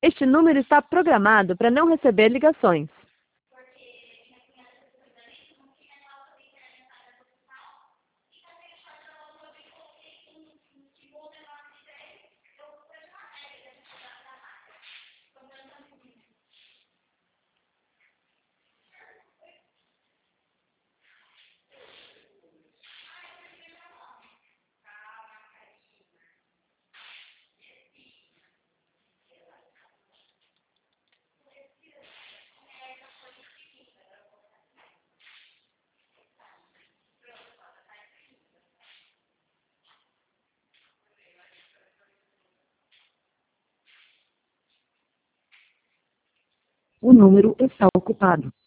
Este número está programado para não receber ligações. O número está ocupado.